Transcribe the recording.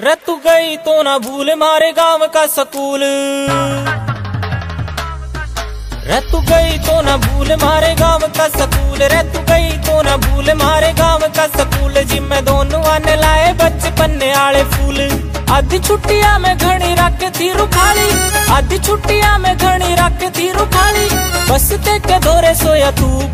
रे तू गई तो ना भूल मारे गांव का स्कूल, रे तू गई तो ना भूल मारे गांव का स्कूल, रे तू गई तो ना भूल मारे गांव का स्कूल। जिम्मे दोनों आने लाए बचपन आले फूल। आधी छुट्टियां में घनी रख थी रुखाली, आधी छुट्टियां में घनी रख थी रुखाली। बस ते के दौरे सोया तू